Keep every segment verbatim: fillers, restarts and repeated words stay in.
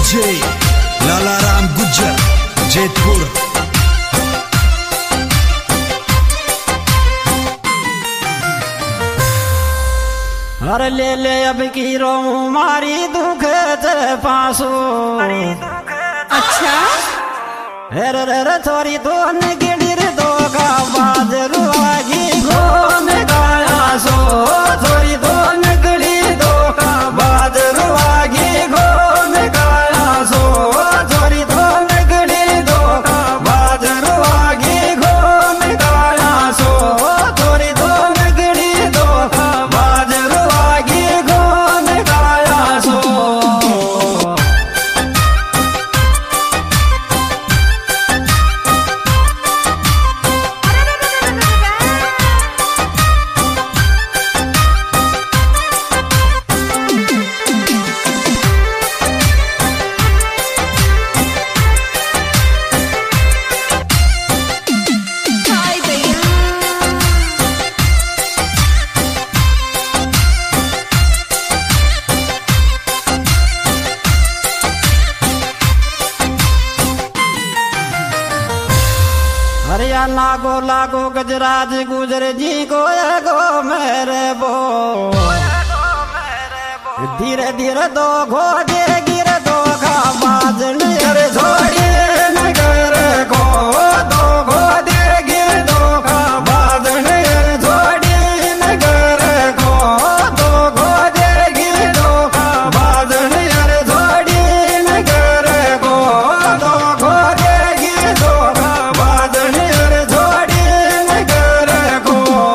DJ Lalaram Gujjar Jaitpur. हर ले ले अब की रो मारी दुख पासो। अच्छा हेर रे थोड़ी दोन गिड़िर दो का बाद रुआगी घोम गाया सो। थोड़ी दोन गिड़ी दो का बाद रुआगी घोम गाया सो। थोड़ी दोन गिड़ी दो का बाद रुआगी घोम गाया सो। थोड़ी दोन गिड़ी दो का बाद रुआगी घोम गाया सो। हरिया नागो लागो गजराज गुजर जी को गो मेरे बो। धीरे धीरे दो घो दे गिर दो घा बाजन अरे छोड़ी नगर को। दो घो दे गिर दो घा बाजन अरे छोड़ी नगर को। दो घो दे गिर दो घा बाजन अरे छोड़ी नगर को। दो घो दे गिर दो घा बाजन अरे छोड़ी नगर को।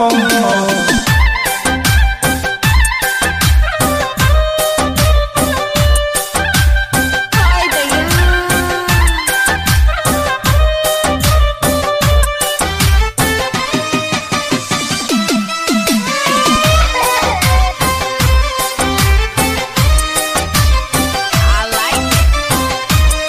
हाय भैया I like it.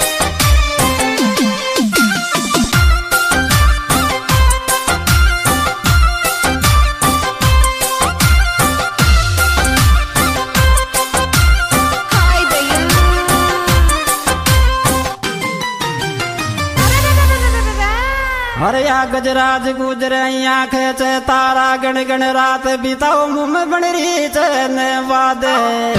हाय भैया हरिया गजराज गुजरे आंखें चे तारा गण गण रात बिताओ मुम बनरी चैन वादे।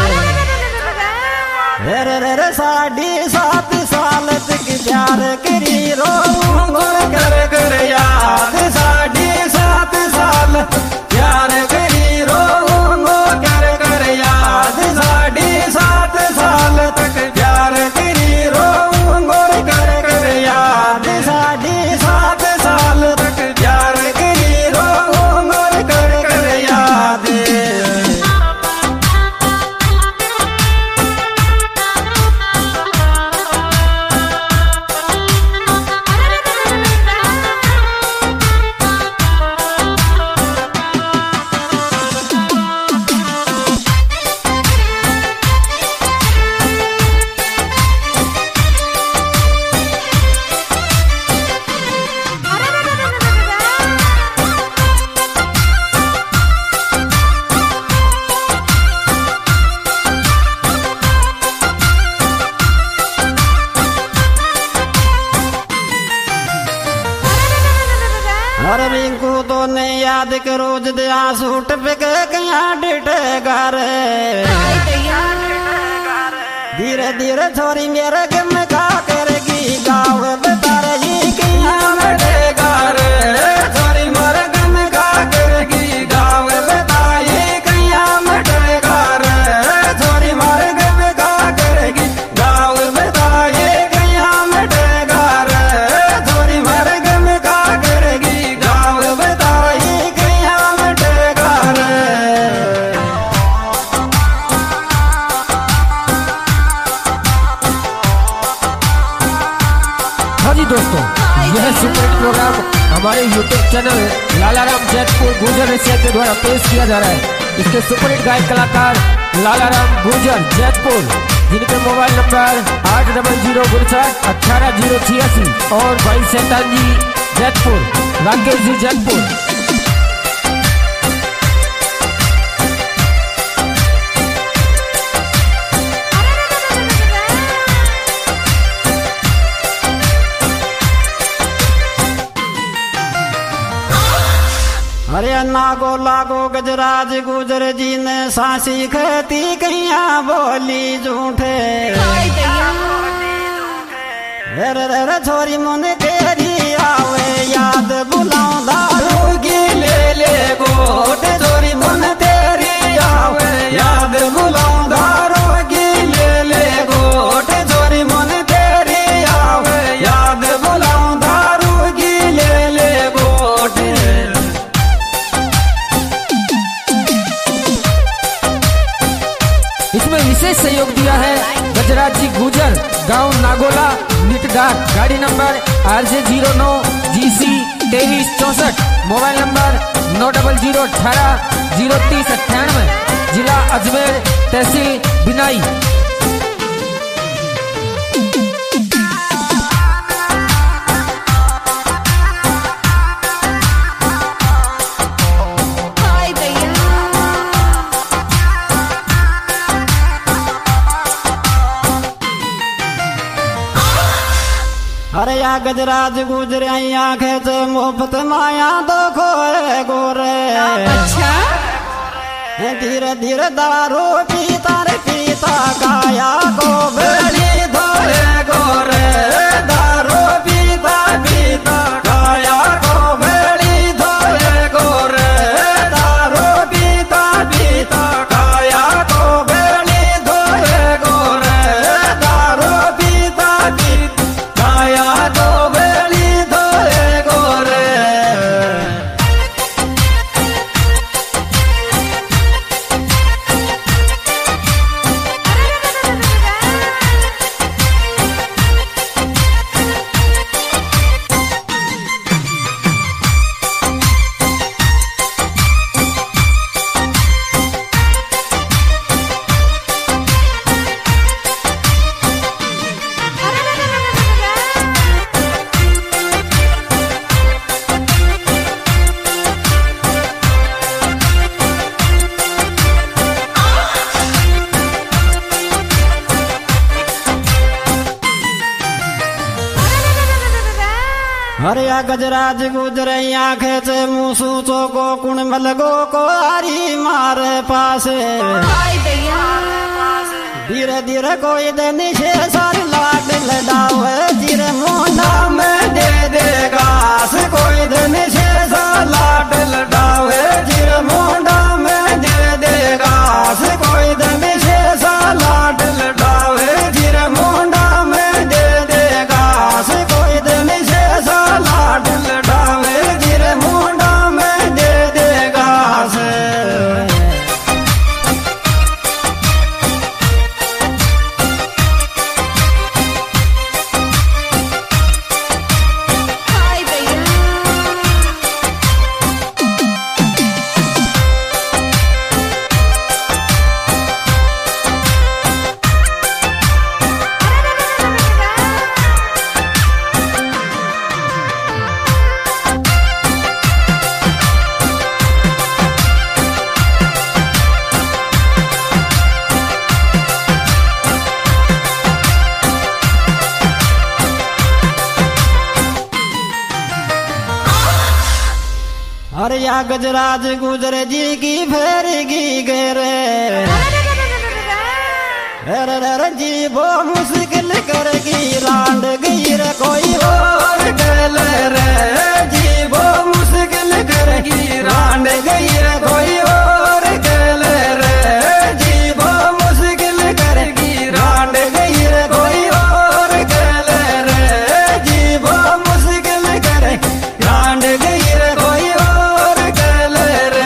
रे रे रे साढ़ी सात साल तक प्यार करी रो कर कर याद। साढ़ी सात साल प्यार करी रो कर कर याद। साढ़ी सात साल तक प्यार करी रो कर कर याद। साढ़ी सात साल तक प्यार करी रो कर कर याद। और रिंकू तो ने याद करो जद आंसू टपक गया डिटे घर। हाय भैया धीरे धीरे छोरी मेरे गम का करेगी गाँव बता रही किया मेरे घर। छोरी मेरे गम का करेगी गाँव बताई किया मेरे घर। छोरी मेरे गम का करेगी गाँव बताई किया मेरे घर। छोरी मेरे गम का करेगी गाँव बताई किया मेरे घर। हाँ जी दोस्तों, यह सुपर हिट प्रोग्राम हमारे यूट्यूब चैनल लालाराम जैतपुर गुर्जर रसिया के द्वारा पेश किया जा रहा है। इसके सुपर हिट गायक कलाकार लालाराम गुर्जर जैतपुर, जिनके मोबाइल नंबर आठ डबल जीरो उनसठ अठारह जीरो छियासी और बाईस सैतानजी जैतपुर, राकेश जी जैतपुर। नागो लागो गजराज गुजर जी ने सासी खेती कहिया बोली झूठे। हाय दैया रे रे रे छोरी मुने तेरी आवे याद बुलाऊं दारू की ले ले गोट। छोरी मुने तेरी आवे याद बुलाऊं दारू की ले ले गोट। छोरी मुने तेरी आवे याद बुलाऊं दारू की ले ले गोट। इसमें विशेष सहयोग दिया है गजराज जी गुजर, गांव नागोला, निटघाट। गाड़ी नंबर आर जे जीरो नौ जी सी तेईस चौसठ। मोबाइल नंबर नौ डबल जीरो अठारह जीरो तीस अट्ठानवे। जिला अजमेर, तहसील बिनाई। हाय दैया अरे या गजराज गुजर आंखें से मुफ्त माया दो खोए गोरे। अच्छा धीरे धीरे दारू पीता रे पीता काया को बेली धोए गोरे। दारू पीता पीता काया को बेली धोए गोरे। दारू पीता पीता काया को बेली धोए गोरे। दारू पीता पीता काया को बेली धोए गोरे। अरे या गजराज गुजर आंखें से मूसू चोको कुण मलगो को आरी मारे पासे। हाय दैया धीरे धीरे कोई दिन छे सारी लाड लडावे। धीरे मुंडा में दे दे घास कोई दिन छे सारी लाड लडावे। धीरे मुंडा में दे दे घास कोई दिन छे सारी लाड लडावे। धीरे मुंडा में दे दे घास कोई दिन छे सारी लाड लडावे। धीरे मुंडा में दे दे घास। हाय दैया अरे या गजराज गुजर जी की फेरगी गेरे। अरे अरे जी वो मुश्किल करगी रांड गई रे कोई और गल रे। जी वो मुश्किल करगी रांड गई रे कोई और गल रे। जी वो मुश्किल करगी रांड गई रे कोई और गल रे। जी वो मुश्किल करगी रांड गई रे कोई और गल रे।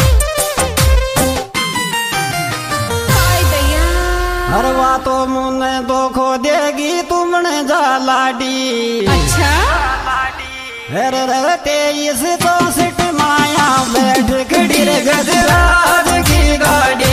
हरवा तो मुने तो खो देगी तुमने जा लाडी। अच्छा अरे रे तेईस चौसठ माया बैठ खड़ी रे गजराज की गाड़ी।